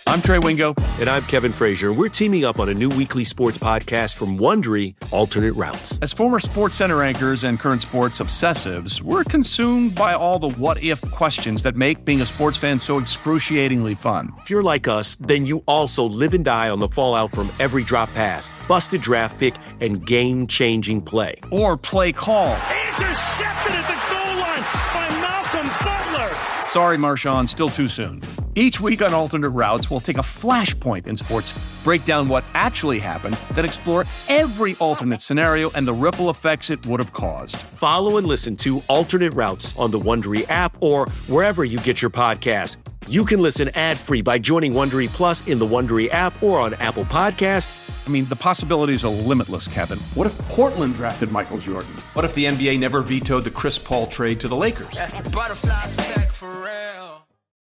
I'm Trey Wingo. And I'm Kevin Frazier. We're teaming up on a new weekly sports podcast from Wondery, Alternate Routes. As former SportsCenter anchors and current sports obsessives, we're consumed by all the what-if questions that make being a sports fan so excruciatingly fun. If you're like us, then you also live and die on the fallout from every drop pass, busted draft pick, and game-changing play. Or play call. Intercepted at the goal line by Malcolm Butler. Sorry, Marshawn, still too soon. Each week on Alternate Routes, we'll take a flashpoint in sports, break down what actually happened, then explore every alternate scenario and the ripple effects it would have caused. Follow and listen to Alternate Routes on the Wondery app or wherever you get your podcasts. You can listen ad-free by joining Wondery Plus in the Wondery app or on Apple Podcasts. I mean, the possibilities are limitless, Kevin. What if Portland drafted Michael Jordan? What if the NBA never vetoed the Chris Paul trade to the Lakers? That's a butterfly effect for real.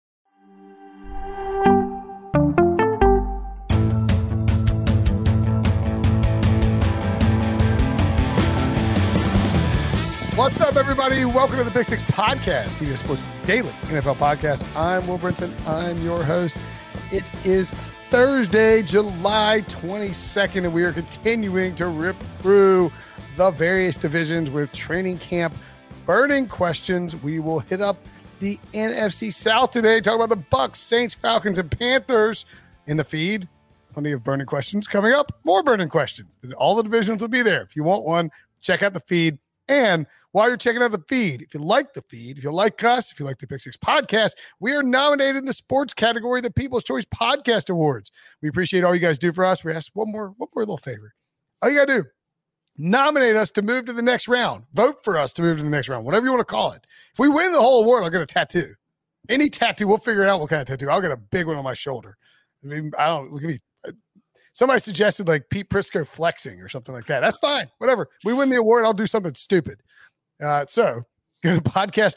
What's up, everybody? Welcome to the Big Six Podcast, CBS Sports Daily NFL Podcast. I'm Will Brinson. I'm your host. It is Thursday, July 22nd, and we are continuing to rip through the various divisions with training camp burning questions. We will hit up the NFC South today, talk about the Bucks, Saints, Falcons, and Panthers in the feed. Plenty of burning questions coming up. More burning questions. All the divisions will be there. If you want one, check out the feed. And while you're checking out the feed, if you like the feed, if you like us, if you like the Big Six Podcast, we are nominated in the sports category, the People's Choice Podcast Awards. We appreciate all you guys do for us. We ask one more little favor. All you got to do, nominate us to move to the next round. Vote for us to move to the next round, whatever you want to call it. If we win the whole award, I'll get a tattoo. Any tattoo, we'll figure out what kind of tattoo. I'll get a big one on my shoulder. I mean, we can be. Somebody suggested like Pete Prisco flexing or something like that. That's fine. Whatever. We win the award, I'll do something stupid. So go to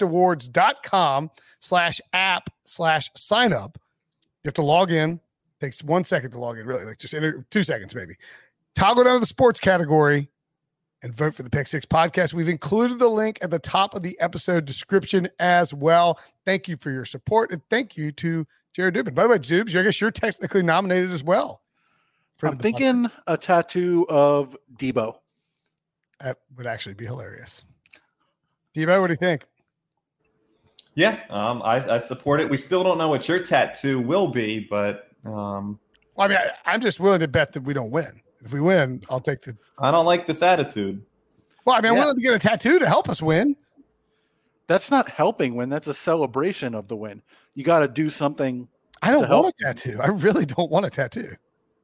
podcastawards.com/app/sign up. You have to log in. Takes 1 second to log in, really, like just 2 seconds maybe. Toggle down to the sports category and vote for the Pick Six Podcast. We've included the link at the top of the episode description as well. Thank you for your support, and thank you to Jared Dubin. By the way, Dubes, I guess you're technically nominated as well. I'm thinking a tattoo of Debo. That would actually be hilarious. Debo, what do you think? Yeah, I support it. We still don't know what your tattoo will be, but well, I mean, I'm just willing to bet that we don't win. If we win, I'll take the. I don't like this attitude. Well, I mean, I'm willing to get a tattoo to help us win. That's not helping win. That's a celebration of the win. You got to do something. I don't want a tattoo. I really don't want a tattoo.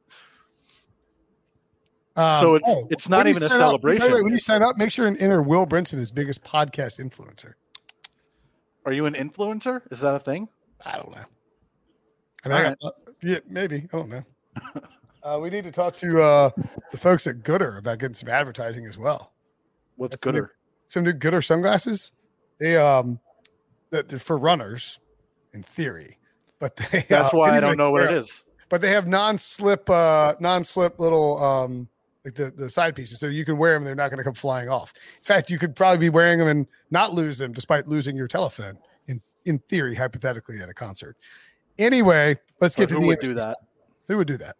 So it's not even a celebration. When you sign up, make sure and enter Will Brinson, his biggest podcast influencer. Are you an influencer? Is that a thing? I don't know. I mean, yeah, maybe. I don't know. We need to talk to the folks at Gooder about getting some advertising as well. What's Gooder? Some new Gooder sunglasses. They they're for runners, in theory, but they. That's why I don't know what it is. But they have non-slip little like the side pieces, so you can wear them. They're not going to come flying off. In fact, you could probably be wearing them and not lose them, despite losing your telephone. In theory, hypothetically, at a concert. Anyway, let's get to the. Who would do that? Who would do that?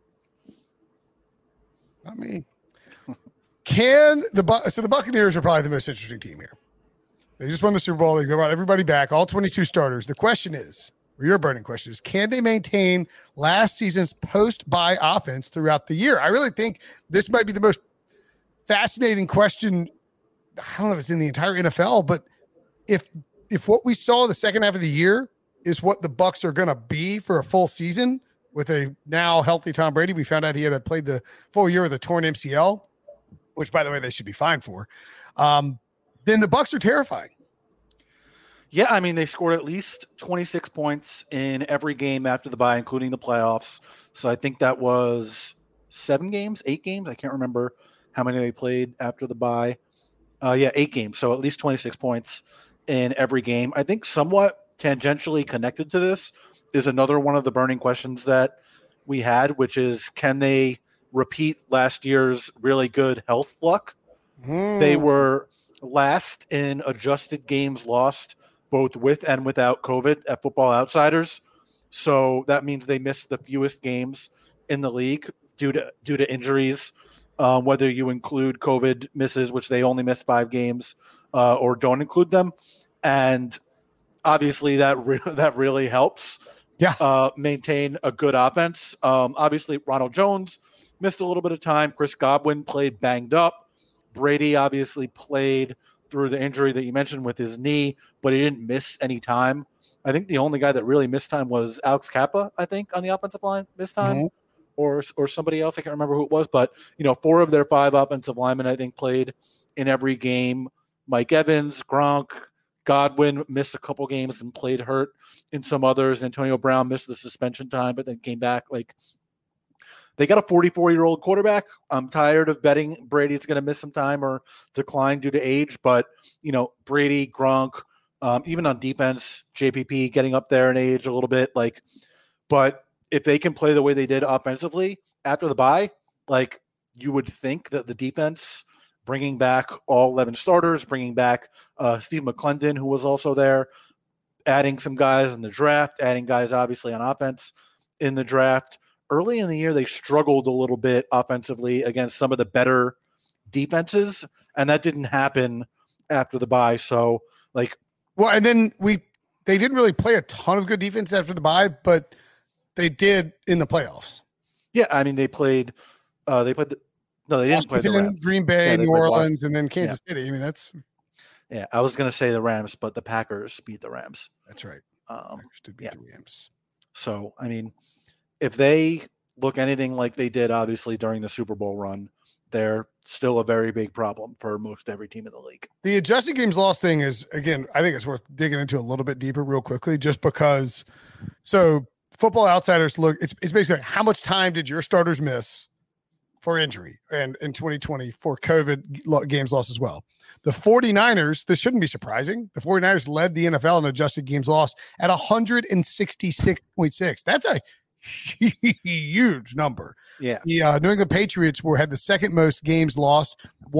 Not me. So the Buccaneers are probably the most interesting team here. They just won the Super Bowl. They brought everybody back, all 22 starters. The question is, or your burning question is, can they maintain last season's post-bye offense throughout the year? I really think this might be the most fascinating question. I don't know if it's in the entire NFL, but if what we saw the second half of the year is what the Bucs are going to be for a full season with a now healthy Tom Brady, we found out he had played the full year with a torn MCL, which, by the way, they should be fine for. Then the Bucs are terrifying. Yeah, I mean, they scored at least 26 points in every game after the bye, including the playoffs. So I think that was 8 games. I can't remember how many they played after the bye. 8 games. So at least 26 points in every game. I think somewhat tangentially connected to this is another one of the burning questions that we had, which is, can they repeat last year's really good health luck? They were last in adjusted games lost, both with and without COVID at Football Outsiders. So that means they missed the fewest games in the league due to injuries, whether you include COVID misses, which they only missed 5 games, or don't include them. And obviously that really helps maintain a good offense. Obviously Ronald Jones missed a little bit of time. Chris Godwin played banged up. Brady obviously played through the injury that you mentioned with his knee, but he didn't miss any time. I think the only guy that really missed time was Alex Kappa, I think, on the offensive line missed time, or somebody else. I can't remember who it was, but 4 of their 5 offensive linemen, I think, played in every game. Mike Evans, Gronk, Godwin missed a couple games and played hurt in some others. Antonio Brown missed the suspension time, but then came back. They got a 44-year-old quarterback. I'm tired of betting Brady's going to miss some time or decline due to age, but Brady, Gronk, even on defense, JPP getting up there in age a little bit. But if they can play the way they did offensively after the bye, you would think that the defense, bringing back all 11 starters, bringing back Steve McClendon, who was also there, adding some guys in the draft, adding guys obviously on offense in the draft. Early in the year, they struggled a little bit offensively against some of the better defenses, and that didn't happen after the bye. So, and then they didn't really play a ton of good defense after the bye, but they did in the playoffs. Yeah, I mean, they didn't play the Rams. Green Bay, New Orleans, and then Kansas City. I mean, that's. Yeah, I was going to say the Rams, but the Packers beat the Rams. That's right. Packers did beat the Rams. So, I mean, if they look anything like they did, obviously, during the Super Bowl run, they're still a very big problem for most every team in the league. The adjusted games lost thing is, again, I think it's worth digging into a little bit deeper real quickly, just because. So Football Outsiders look, it's basically how much time did your starters miss for injury and in 2020 for COVID games lost as well. The 49ers, this shouldn't be surprising. The 49ers led the NFL in adjusted games lost at 166.6. That's a huge number. Yeah. The New England Patriots had the second most games lost,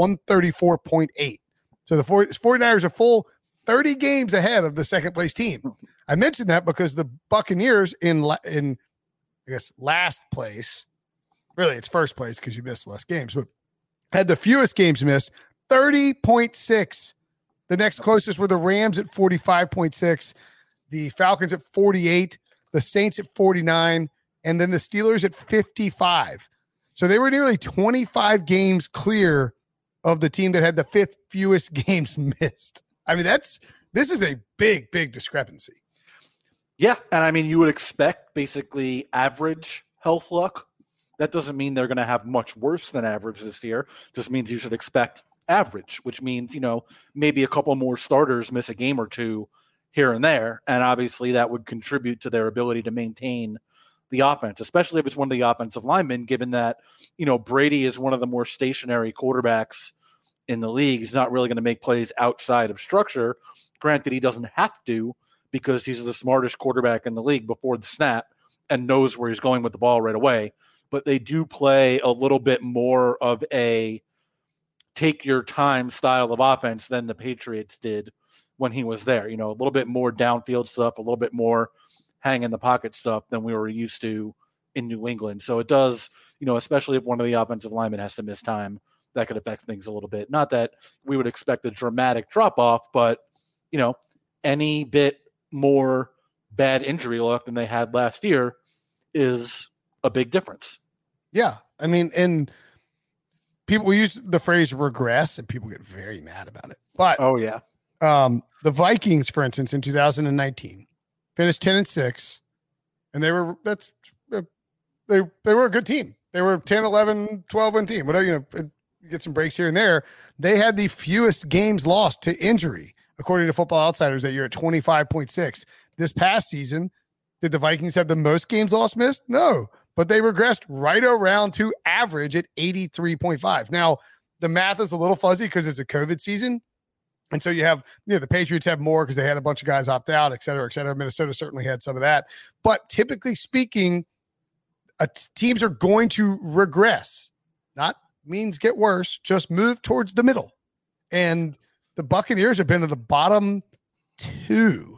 134.8. So the 49ers are full 30 games ahead of the second place team. I mentioned that because the Buccaneers in I guess last place, really it's first place because you missed less games, but had the fewest games missed, 30.6. The next closest were the Rams at 45.6, the Falcons at 48, the Saints at 49, and then the Steelers at 55. So they were nearly 25 games clear of the team that had the 5th fewest games missed. I mean, this is a big, big discrepancy. Yeah, and I mean, you would expect basically average health luck. That doesn't mean they're going to have much worse than average this year. Just means you should expect average, which means, maybe a couple more starters miss a game or two here and there. And obviously that would contribute to their ability to maintain the offense, especially if it's one of the offensive linemen, given that, Brady is one of the more stationary quarterbacks in the league. He's not really going to make plays outside of structure. Granted, he doesn't have to because he's the smartest quarterback in the league before the snap and knows where he's going with the ball right away. But they do play a little bit more of a take your time style of offense than the Patriots did when he was there. A little bit more downfield stuff, a little bit more hang in the pocket stuff than we were used to in New England. So it does, especially if one of the offensive linemen has to miss time, that could affect things a little bit. Not that we would expect a dramatic drop off, but any bit more bad injury luck than they had last year is a big difference. Yeah. I mean, and people use the phrase regress and people get very mad about it. But oh yeah. The Vikings, for instance, in 2019 finished 10-6, and they were a good team. They were 10, 11, 12-win team. Whatever, you get some breaks here and there. They had the fewest games lost to injury, according to Football Outsiders, that year at 25.6. This past season, did the Vikings have the most games lost missed? No, but they regressed right around to average at 83.5. Now, the math is a little fuzzy because it's a COVID season. And so you have, the Patriots have more because they had a bunch of guys opt out, et cetera, et cetera. Minnesota certainly had some of that. But typically speaking, teams are going to regress. Not means get worse, just move towards the middle. And the Buccaneers have been to the bottom 2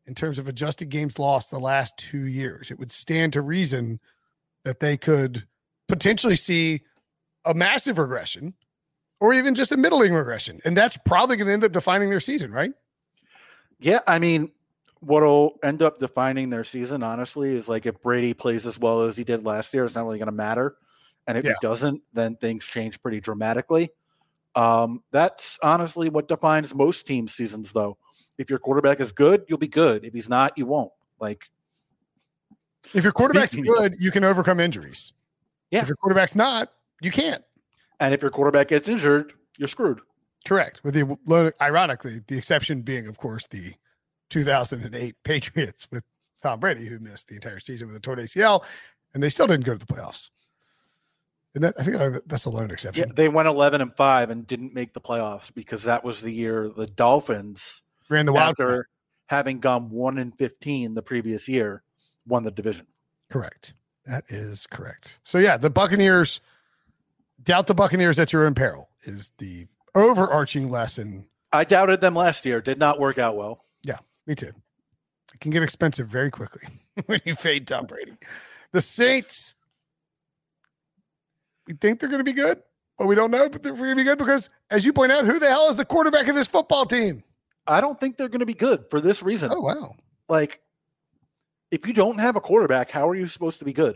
in terms of adjusted games lost the last 2 years, it would stand to reason that they could potentially see a massive regression or even just a middling regression. And that's probably going to end up defining their season, right? Yeah, I mean, what'll end up defining their season, honestly, is like if Brady plays as well as he did last year, it's not really going to matter. And if he doesn't, then things change pretty dramatically. That's honestly what defines most teams' seasons, though. If your quarterback is good, you'll be good. If he's not, you won't. Like, if your quarterback's good, you can overcome injuries. Yeah. If your quarterback's not, you can't. And if your quarterback gets injured, you're screwed. Correct. Ironically, the exception being, of course, the 2008 Patriots with Tom Brady, who missed the entire season with a torn ACL, and they still didn't go to the playoffs. And I think that's a lone exception. Yeah, they went 11-5 and didn't make the playoffs because that was the year the Dolphins ran the wild after having gone 1-15 the previous year, won the division. Correct. That is correct. So yeah, the Buccaneers, doubt the Buccaneers at your own peril is the overarching lesson. I doubted them last year. Did not work out well. Yeah, me too. It can get expensive very quickly when you fade Tom Brady. The Saints, we think they're going to be good, but we don't know but they're going to be good because, as you point out, who the hell is the quarterback of this football team? I don't think they're going to be good for this reason. Oh, wow. Like, if you don't have a quarterback, how are you supposed to be good?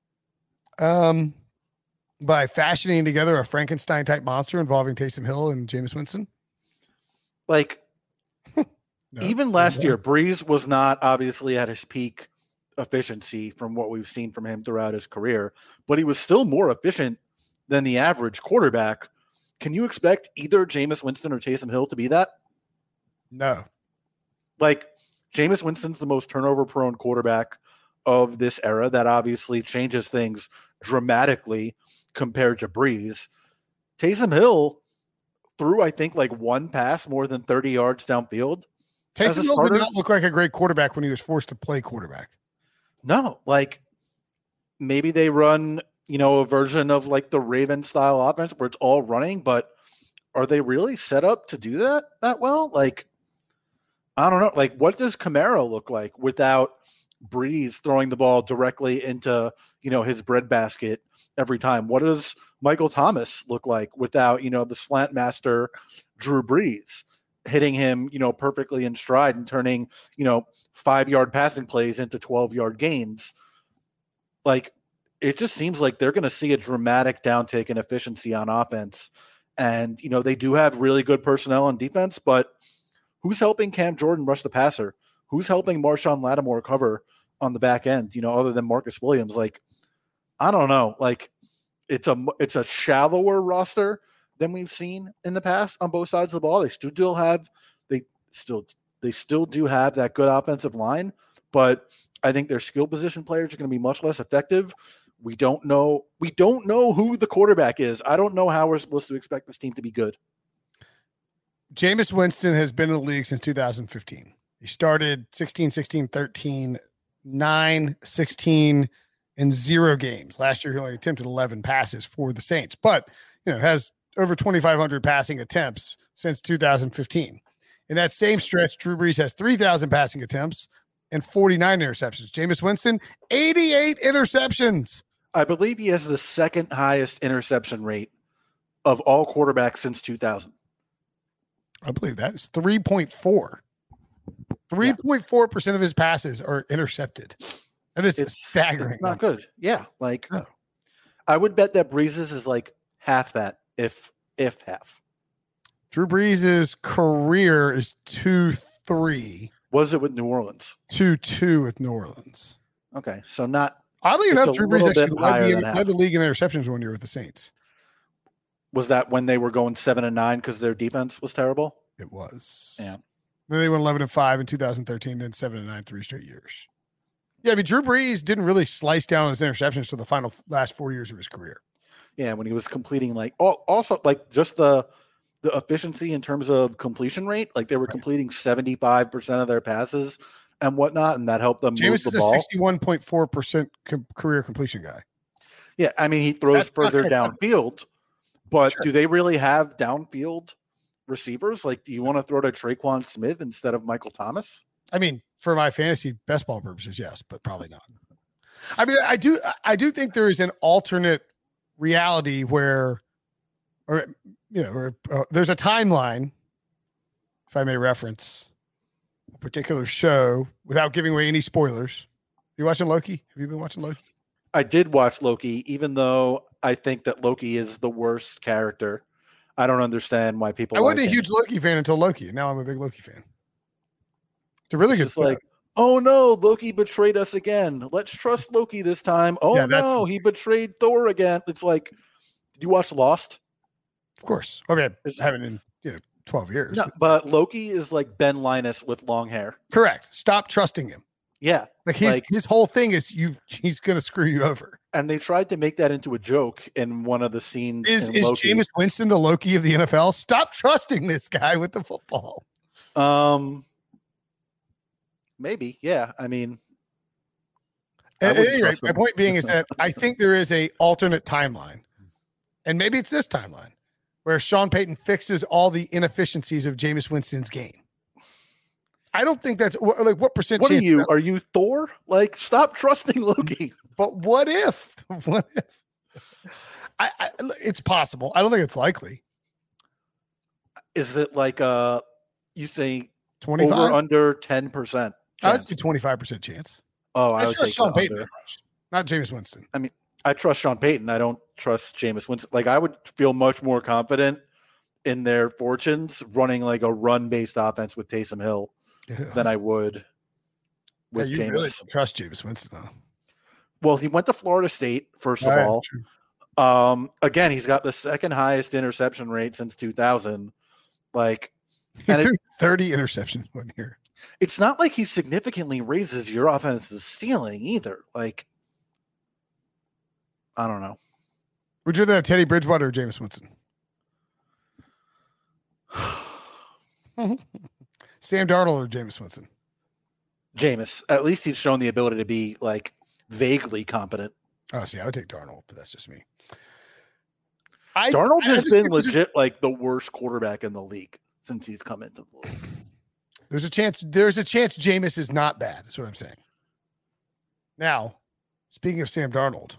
By fashioning together a Frankenstein-type monster involving Taysom Hill and Jameis Winston? Like, even last year, Breeze was not obviously at his peak efficiency from what we've seen from him throughout his career, but he was still more efficient than the average quarterback. Can you expect either Jameis Winston or Taysom Hill to be that? No. Like, Jameis Winston's the most turnover-prone quarterback of this era. That obviously changes things dramatically compared to Breeze. Taysom Hill threw, I think, like one pass more than 30 yards downfield. Taysom Hill did not look like a great quarterback when he was forced to play quarterback. No, like maybe they run, a version of like the Ravens style offense where it's all running, but are they really set up to do that well? Like, I don't know. Like, what does Kamara look like without Breeze throwing the ball directly into, his breadbasket every time? What does Michael Thomas look like without, the slant master Drew Brees hitting him, perfectly in stride and turning, 5-yard passing plays into 12-yard gains? Like, it just seems like they're going to see a dramatic downtick in efficiency on offense. And, they do have really good personnel on defense, but who's helping Cam Jordan rush the passer? Who's helping Marshawn Lattimore cover on the back end, other than Marcus Williams? Like, I don't know. Like, it's a shallower roster than we've seen in the past on both sides of the ball. They still do have that good offensive line, but I think their skill position players are going to be much less effective. We don't know who the quarterback is. I don't know how we're supposed to expect this team to be good. Jameis Winston has been in the league since 2015. He started 16, 16, 13, 9, 16, and 0 games. Last year, he only attempted 11 passes for the Saints, but has over 2,500 passing attempts since 2015. In that same stretch, Drew Brees has 3,000 passing attempts and 49 interceptions. Jameis Winston, 88 interceptions. I believe he has the second highest interception rate of all quarterbacks since 2000. I believe that is 3.4. 3.4% of his passes are intercepted. And it's staggering. It's not good. Yeah. Like, I would bet that Breeze's is like half that, if half. Drew Brees' career is 2-3. Was it with New Orleans? 2-2 with New Orleans. Okay. So not. Oddly enough, Drew Brees actually led the league in interceptions 1 year with the Saints. Was that when they were going 7-9 because their defense was terrible? It was. Yeah. Then they went 11-5 in 2013, then 7-9 3 straight years. Yeah, I mean, Drew Brees didn't really slice down his interceptions for the last 4 years of his career. Yeah, when he was completing also just the efficiency in terms of completion rate, like they were completing 75% of their passes and whatnot, and that helped them move the ball. Jameis is a 61.4% career completion guy. Yeah, I mean, he throws further downfield, but do they really have downfield receivers? Like, do you want to throw to Traquan Smith instead of Michael Thomas? I mean, for my fantasy best ball purposes, yes, but probably not. I mean, I do think there is an alternate reality where, there's a timeline, if I may reference a particular show without giving away any spoilers. You watching Loki? Have you been watching Loki? I did watch Loki, even though I think that Loki is the worst character. I don't understand why people. I wasn't like a him. huge Loki fan until Loki, and now I'm a big Loki fan. It's a really good. Just like, oh no, Loki betrayed us again. Let's trust Loki this time. Oh Yeah, no, he betrayed Thor again. It's like, did you watch Lost? Of course. I mean, I haven't in 12 years. No, but Loki is like Ben Linus with long hair. Correct. Stop trusting him. Yeah, Like his whole thing is he's going to screw you over. and they tried to make that into a joke in one of the scenes. Is in Loki. Jameis Winston the Loki of the NFL? Stop trusting this guy with the football. Maybe, yeah. I mean, At wouldn't any rate, trust my him. point being is that I think there is a alternate timeline, and maybe it's this timeline where Sean Payton fixes all the inefficiencies of Jameis Winston's game. I don't think that's like what percent. what are chance you? that- Are you Thor? Like, stop trusting Loki. But what if? What if? It's possible. I don't think it's likely. Is it like you say 25. over under 10%? I would say 25% chance. Oh, I I would trust take Sean the Payton under. that much, not Jameis Winston. I trust Sean Payton. I don't trust Jameis Winston. Like, I would feel much more confident in their fortunes running like a run-based offense with Taysom Hill than I would with you Jameis. really don't trust Jameis Winston, though. Well, he went to Florida State, first of all. True. Again, he's got the second highest interception rate since 2000. Like, He and threw 30 interceptions one year. it's not like he significantly raises your offense's ceiling either. Like, I don't know. Would you rather have Teddy Bridgewater or Jameis Winston? Sam Darnold or Jameis Winston? Jameis, at least he's shown the ability to be like vaguely competent. Oh, see, I would take Darnold, but that's just me. Darnold I has just been think there's a- legit like the worst quarterback in the league since he's come into the league. There's a chance Jameis is not bad. That's what I'm saying. Now, speaking of Sam Darnold,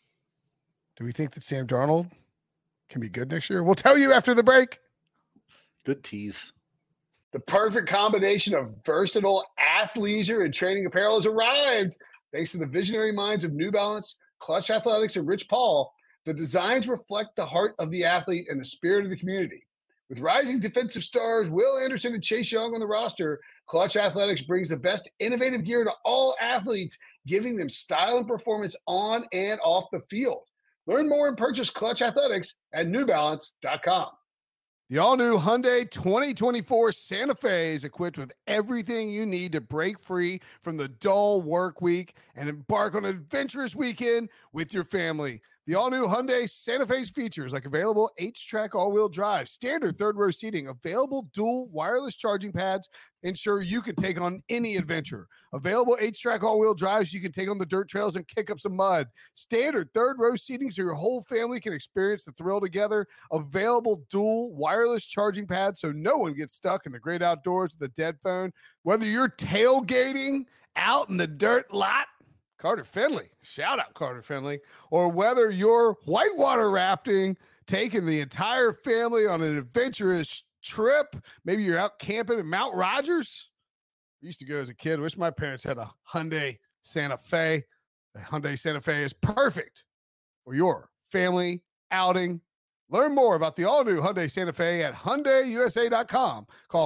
do we think that Sam Darnold can be good next year? We'll tell you after the break. Good tease. The perfect combination of versatile athleisure and training apparel has arrived. Thanks to the visionary minds of New Balance, Clutch Athletics, and Rich Paul, the designs reflect the heart of the athlete and the spirit of the community. With rising defensive stars Will Anderson and Chase Young on the roster, Clutch Athletics brings the best innovative gear to all athletes, giving them style and performance on and off the field. Learn more and purchase Clutch Athletics at newbalance.com. The all-new Hyundai 2024 Santa Fe is equipped with everything you need to break free from the dull work week and embark on an adventurous weekend with your family. The all-new Hyundai Santa Fe's features like available H-Track all-wheel drive, standard third-row seating, available dual wireless charging pads, ensure you can take on any adventure. Available H-Track all-wheel drives, you can take on the dirt trails and kick up some mud. Standard third-row seating so your whole family can experience the thrill together. Available dual wireless charging pads so no one gets stuck in the great outdoors with a dead phone. Whether you're tailgating out in the dirt lot, Carter Finley, shout out Carter Finley, or whether you're whitewater rafting, taking the entire family on an adventurous trip, maybe you're out camping at Mount Rogers. I used to go as a kid. Wish my parents had a Hyundai Santa Fe. The Hyundai Santa Fe is perfect for your family outing. Learn more about the all-new Hyundai Santa Fe at HyundaiUSA.com. Call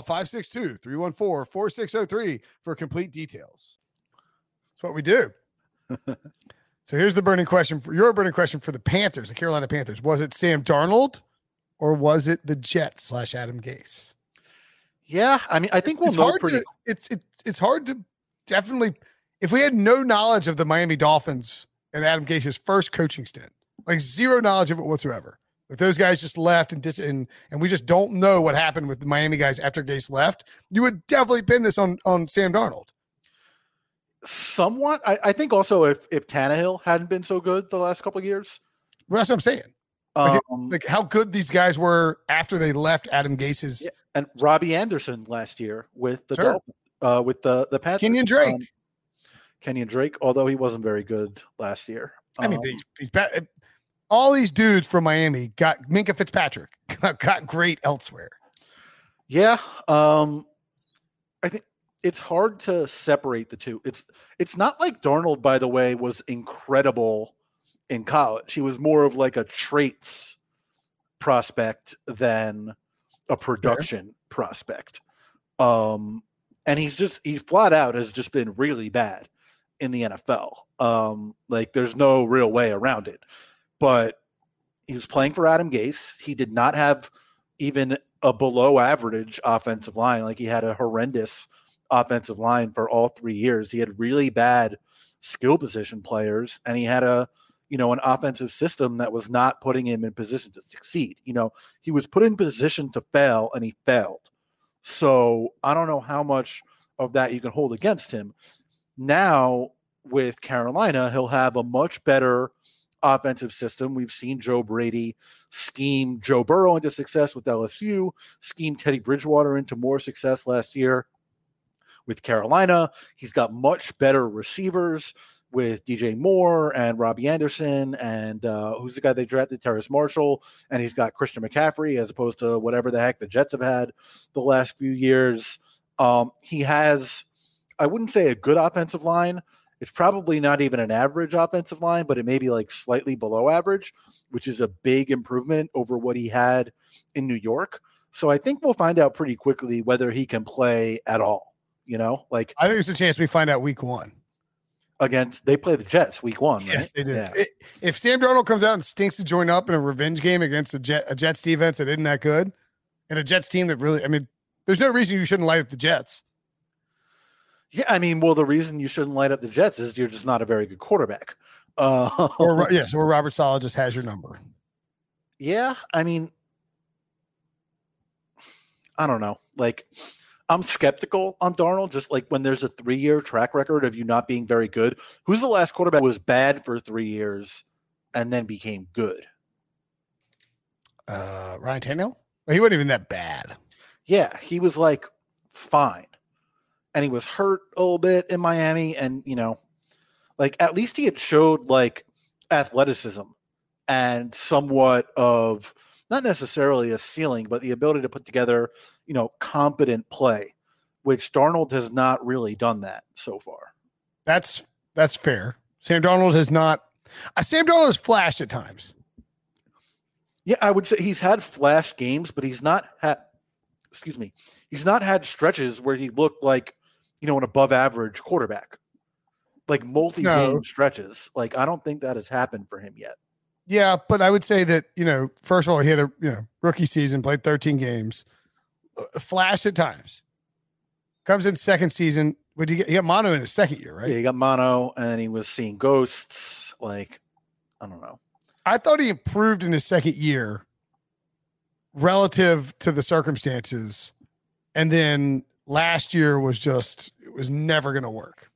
562-314-4603 for complete details. That's what we do. So here's the burning question for the Panthers, the Carolina Panthers. Was it Sam Darnold or was it the Jets / Adam Gase? Yeah, I mean, I think we'll It's know hard pretty. it's hard to definitely, if we had no knowledge of the Miami Dolphins and Adam Gase's first coaching stint, like zero knowledge of it whatsoever. If those guys just left and we just don't know what happened with the Miami guys after Gase left, you would definitely pin this on Sam Darnold. Somewhat. I think also if Tannehill hadn't been so good the last couple of years, Well, that's what I'm saying. Like how good these guys were after they left Adam Gase's. yeah, and Robbie Anderson last year with the Sure. Dolphins. with the Panthers. Kenyon Drake. Kenyon Drake, although he wasn't very good last year. I mean, he's bad. All these dudes from Miami got Minka Fitzpatrick got great elsewhere. Yeah. I think it's hard to separate the two. It's not like Darnold, by the way, was incredible in college. He was more of like a traits prospect than a production prospect. And he's flat out has just been really bad in the NFL. Like there's no real way around it. But he was playing for Adam Gase. He did not have even a below average offensive line. Like he had a horrendous offensive line for all 3 years. He had really bad skill position players, and he had an offensive system that was not putting him in position to succeed. He was put in position to fail, and he failed. So I don't know how much of that you can hold against him. Now with Carolina, he'll have a much better offensive system. We've seen Joe Brady scheme Joe Burrow into success with LSU, scheme Teddy Bridgewater into more success last year with Carolina. He's got much better receivers with DJ Moore and Robbie Anderson and who's the guy they drafted, Terrace Marshall, and he's got Christian McCaffrey as opposed to whatever the heck the Jets have had the last few years. He has, I wouldn't say a good offensive line. It's probably not even an average offensive line, but it may be like slightly below average, which is a big improvement over what he had in New York. So I think we'll find out pretty quickly whether he can play at all. I think there's a chance we find out week 1. They play the Jets week 1, right? Yes, they do. Yeah. If Sam Darnold comes out and stinks to join up in a revenge game against a Jets defense that isn't that good, and a Jets team that really, there's no reason you shouldn't light up the Jets. Yeah, the reason you shouldn't light up the Jets is you're just not a very good quarterback. Or Robert Saleh just has your number. Yeah, I don't know. I'm skeptical on Darnold, just like when there's a 3-year track record of you not being very good. Who's the last quarterback who was bad for 3 years and then became good? Ryan Tannehill? He wasn't even that bad. Yeah, he was fine. And he was hurt a little bit in Miami. And, at least he had showed athleticism and somewhat of not necessarily a ceiling, but the ability to put together, competent play, which Darnold has not really done that so far. That's fair. Sam Darnold has not. Sam Darnold has flashed at times. Yeah, I would say he's had flash games, but he's not had. He's not had stretches where he looked like, an above average quarterback, multi-game stretches. I don't think that has happened for him yet. Yeah, but I would say that, first of all, he had a rookie season, played 13 games, flashed at times. Comes in second season. He got mono in his second year, right? Yeah, he got mono, and he was seeing ghosts. I don't know. I thought he improved in his second year relative to the circumstances, and then last year was never going to work.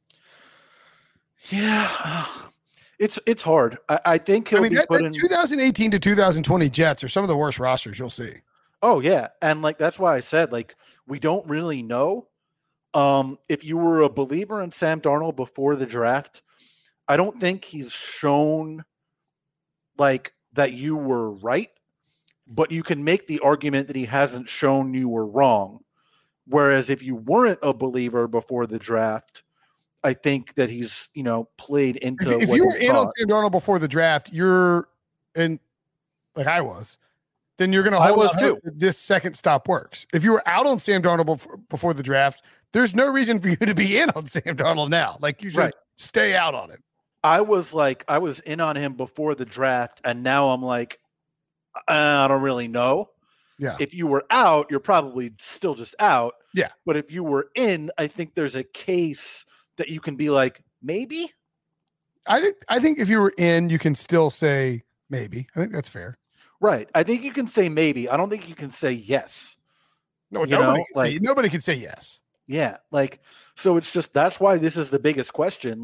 Yeah. It's hard. I think he'll be put in 2018 to 2020 Jets are some of the worst rosters you'll see. Oh yeah. And that's why I said, we don't really know. If you were a believer in Sam Darnold before the draft, I don't think he's shown that you were right, but you can make the argument that he hasn't shown you were wrong. Whereas if you weren't a believer before the draft, I think that he's, played into if what you were in on thought. Sam Darnold before the draft, you're in, I was, then you're going to hold too. This second stop works. If you were out on Sam Darnold before the draft, there's no reason for you to be in on Sam Darnold now. You should stay out on him. I was in on him before the draft, and now I'm I don't really know. Yeah. If you were out, you're probably still just out. Yeah. But if you were in, I think there's a case that you can be maybe. I think if you were in, you can still say maybe. I think that's fair. Right. I think you can say maybe. I don't think you can say yes. No, nobody can say yes. Yeah. So it's just, that's why this is the biggest question.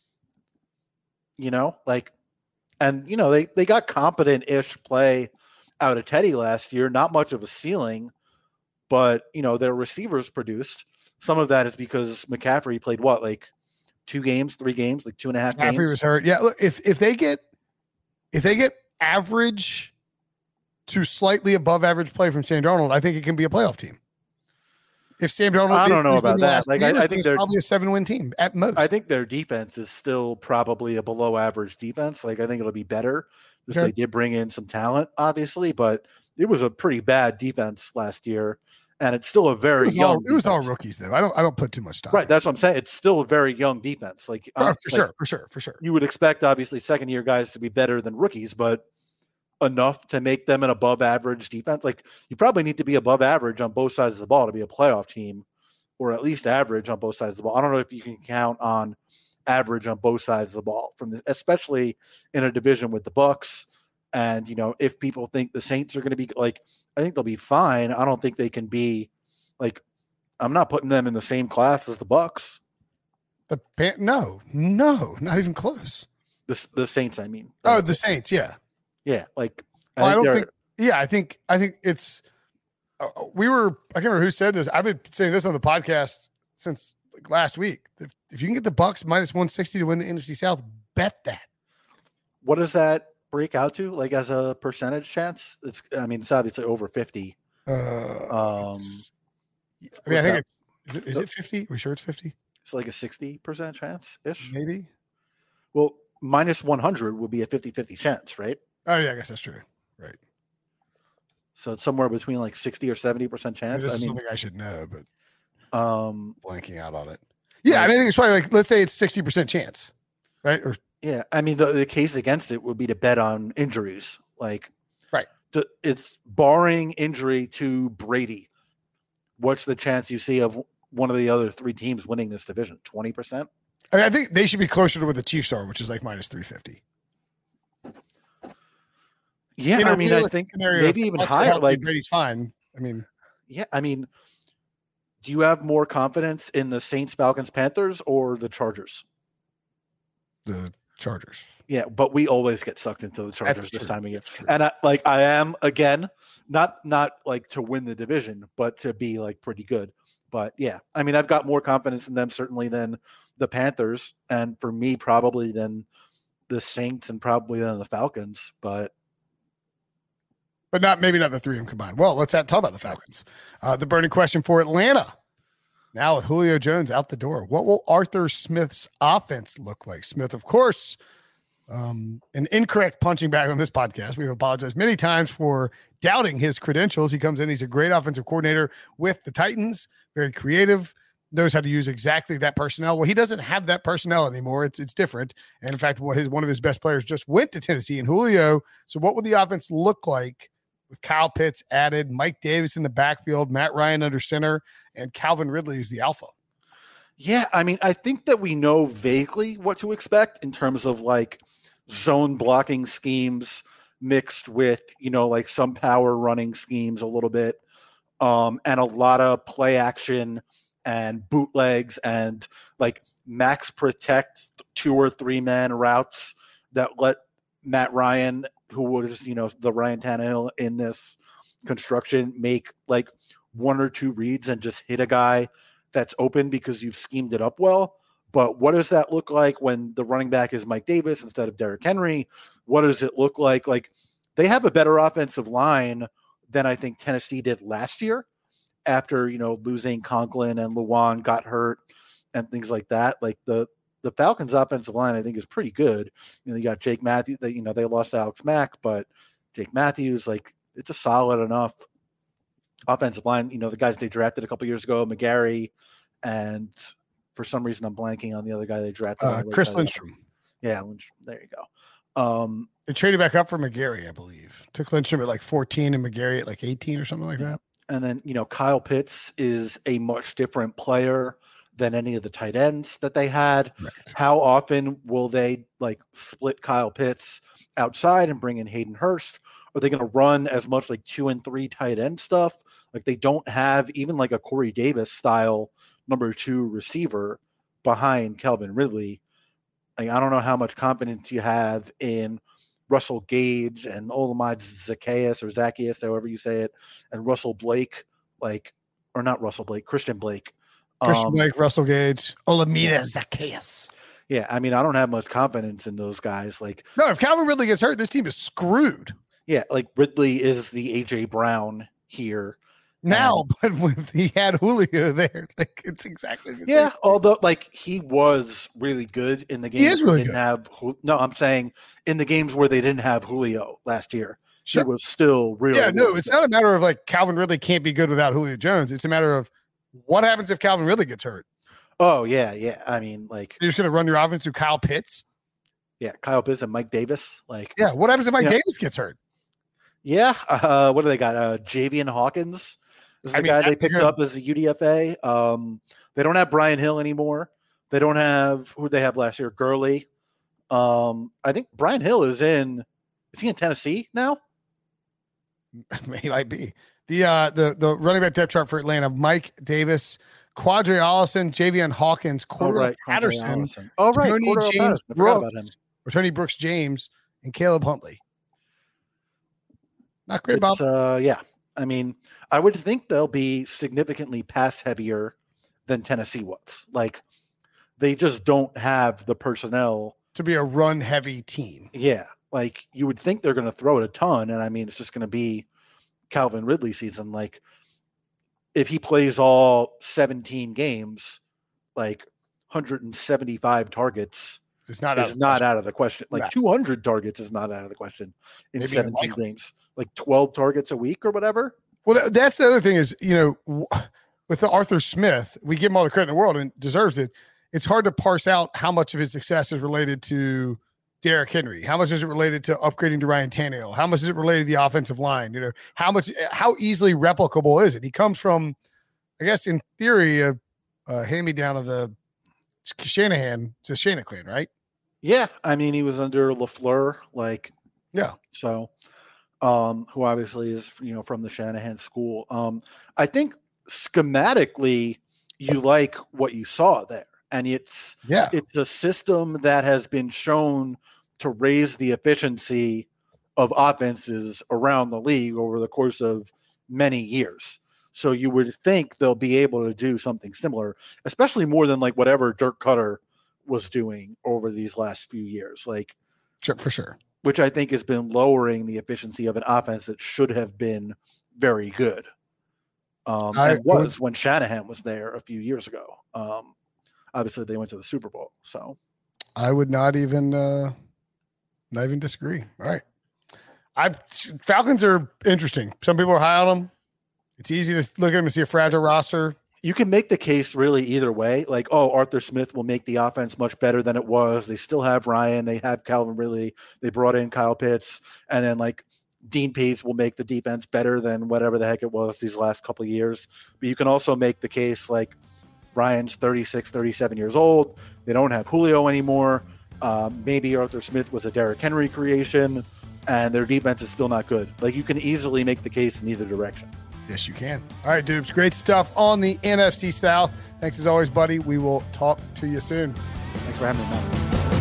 And they got competent-ish play out of Teddy last year. Not much of a ceiling, but their receivers produced. some of that is because McCaffrey played what, like 2 games, 3 games, like 2.5 games. McCaffrey was hurt. Yeah, look, if they get average to slightly above average play from Sam Darnold, I think it can be a playoff team. If Sam Darnold, I don't know about that. Like, I think they're probably a 7-win team at most. I think their defense is still probably a below average defense. Like, I think it'll be better because they did bring in some talent, obviously, but it was a pretty bad defense last year, and it's still a very young. It was all rookies, though. I don't put too much time. Right, that's what I'm saying. It's still a very young defense. Like, for sure. You would expect, obviously, second year guys to be better than rookies, but enough to make them an above average defense. Like, you probably need to be above average on both sides of the ball to be a playoff team, or at least average on both sides of the ball. I don't know if you can count on average on both sides of the ball especially in a division with the Bucs. And, if people think the Saints are going to be like, I think they'll be fine. I don't think they can be like, I'm not putting them in the same class as the Bucs. No, not even close. The Saints, I mean. Oh, the Saints. Yeah. Yeah. Like, I think it's, I can't remember who said this. I've been saying this on the podcast since like last week. If you can get the Bucs minus 160 to win the NFC South, bet that. What does that break out to? Like, as a percentage chance? It's obviously over 50. I think is it 50? Are we sure it's 50? It's like a 60% chance ish. Maybe. Well, minus 100 would be a 50-50 chance, right? Oh yeah, I guess that's true. Right. So it's somewhere between like 60 or 70% chance. This is something I should know, but blanking out on it. Yeah, I think it's probably like, let's say it's 60% chance, right? Or yeah, I mean the case against it would be to bet on injuries, like right. It's barring injury to Brady. What's the chance you see of one of the other 3 teams winning this division? 20%. I think they should be closer to what the Chiefs are, which is like minus 350. Yeah, I mean, I think maybe even higher. Like Brady's fine. I mean, yeah, I mean, do you have more confidence in the Saints, Falcons, Panthers, or the Chargers? The Chargers. Yeah, but we always get sucked into the Chargers this time of year, and I am again not like to win the division, but to be like pretty good. But yeah, I mean, I've got more confidence in them certainly than the Panthers, and for me, probably than the Saints, and probably than the Falcons, but maybe not the 3 of them combined. Well, let's talk about the Falcons. The burning question for Atlanta. Now with Julio Jones out the door, what will Arthur Smith's offense look like? Smith, of course, an incorrect punching bag on this podcast. We've apologized many times for doubting his credentials. He comes in, he's a great offensive coordinator with the Titans, very creative, knows how to use exactly that personnel. Well, he doesn't have that personnel anymore. It's different. And in fact, one of his best players just went to Tennessee, and Julio. So what would the offense look like with Kyle Pitts added, Mike Davis in the backfield, Matt Ryan under center, and Calvin Ridley is the alpha? Yeah, I mean, I think that we know vaguely what to expect in terms of like zone blocking schemes mixed with, like some power running schemes a little bit, and a lot of play action and bootlegs and like max protect 2 or 3 man routes that let Matt Ryan, who was, the Ryan Tannehill in this construction, make like 1 or 2 reads and just hit a guy that's open because you've schemed it up well. But what does that look like when the running back is Mike Davis instead of Derrick Henry? What does it look like? Like, they have a better offensive line than I think Tennessee did last year after, losing Conklin and Luan got hurt and things like that. Like the Falcons offensive line, I think, is pretty good. You got Jake Matthews, they lost Alex Mack, but Jake Matthews, like, it's a solid enough offensive line. The guys they drafted a couple years ago, McGarry, and for some reason I'm blanking on the other guy they drafted. Chris Lindstrom. Yeah, Lindstrom. There you go. They traded back up for McGarry, I believe. Took Lindstrom at like 14 and McGarry at like 18 or something like that. And then, Kyle Pitts is a much different player than any of the tight ends that they had. Right. How often will they like split Kyle Pitts outside and bring in Hayden Hurst? Are they going to run as much like 2 and 3 tight end stuff? Like, they don't have even like a Corey Davis style number 2 receiver behind Calvin Ridley. Like, I don't know how much confidence you have in Russell Gage and Olamide Zacchaeus, however you say it, and Russell Blake, Christian Blake, Christian Blake, Russell Gage, Olamide Zaccheaus. Yeah, I mean, I don't have much confidence in those guys. Like, no, if Calvin Ridley gets hurt, this team is screwed. Yeah, like Ridley is the AJ Brown here now, but when he had Julio there, like it's exactly the same. Although like he was really good in the games. He is really good. I'm saying in the games where they didn't have Julio last year, sure. He was still really. Yeah, no, it's not a matter of like Calvin Ridley can't be good without Julio Jones. It's a matter of what happens if Calvin Ridley gets hurt. Oh yeah. I mean, like you're just gonna run your offense through Kyle Pitts. Yeah, Kyle Pitts and Mike Davis. Like, yeah, what happens if Mike Davis gets hurt? Yeah, what do they got? Javian Hawkins is the guy they picked up as a UDFA. They don't have Brian Hill anymore. They don't have who they have last year, Gurley. I think Brian Hill is he in Tennessee now? He might be. The running back depth chart for Atlanta: Mike Davis, Quadre Allison, Javian Hawkins, Cordell Patterson, Tony James Brooks, or Tony Brooks James, and Caleb Huntley. Not great, Bob. Yeah. I mean, I would think they'll be significantly pass heavier than Tennessee was. Like, they just don't have the personnel to be a run heavy team. Yeah. Like, you would think they're going to throw it a ton. And I mean, it's just going to be Calvin Ridley season. Like, if he plays all 17 games, like 175 targets is not out of the question. Like 200 targets is not out of the question in 17 games. Like 12 targets a week or whatever. Well, that's the other thing is, with the Arthur Smith, we give him all the credit in the world and deserves it. It's hard to parse out how much of his success is related to Derrick Henry. How much is it related to upgrading to Ryan Tannehill? How much is it related to the offensive line? How easily replicable is it? He comes from, I guess, in theory, a hand-me-down of the Shanahan clan, right? Yeah. I mean, he was under LaFleur, so who obviously is, from the Shanahan school. I think schematically you like what you saw there. And it's a system that has been shown to raise the efficiency of offenses around the league over the course of many years. So you would think they'll be able to do something similar, especially more than like whatever Dirk Cutter was doing over these last few years. Like, sure, for sure. Which I think has been lowering the efficiency of an offense that should have been very good. When Shanahan was there a few years ago. Obviously, they went to the Super Bowl. So I would not even disagree. All right. Falcons are interesting. Some people are high on them. It's easy to look at them and see a fragile roster. You can make the case really either way. Like, Arthur Smith will make the offense much better than it was. They still have Ryan. They have Calvin Ridley. They brought in Kyle Pitts. And then, like, Dean Pease will make the defense better than whatever the heck it was these last couple of years. But you can also make the case, like, Ryan's 36, 37 years old. They don't have Julio anymore. Maybe Arthur Smith was a Derrick Henry creation, and their defense is still not good. Like, you can easily make the case in either direction. Yes, you can. All right, Dubes. Great stuff on the NFC South. Thanks as always, buddy. We will talk to you soon. Thanks for having me, man.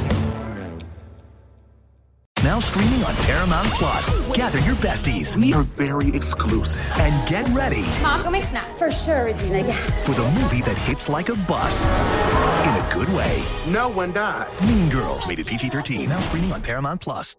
Now streaming on Paramount Plus. Gather your besties. We are very exclusive. And get ready. Mom, go make snacks. For sure, Regina. Yeah. For the movie that hits like a bus. In a good way. No one died. Mean Girls. Rated PG-13. Now streaming on Paramount Plus.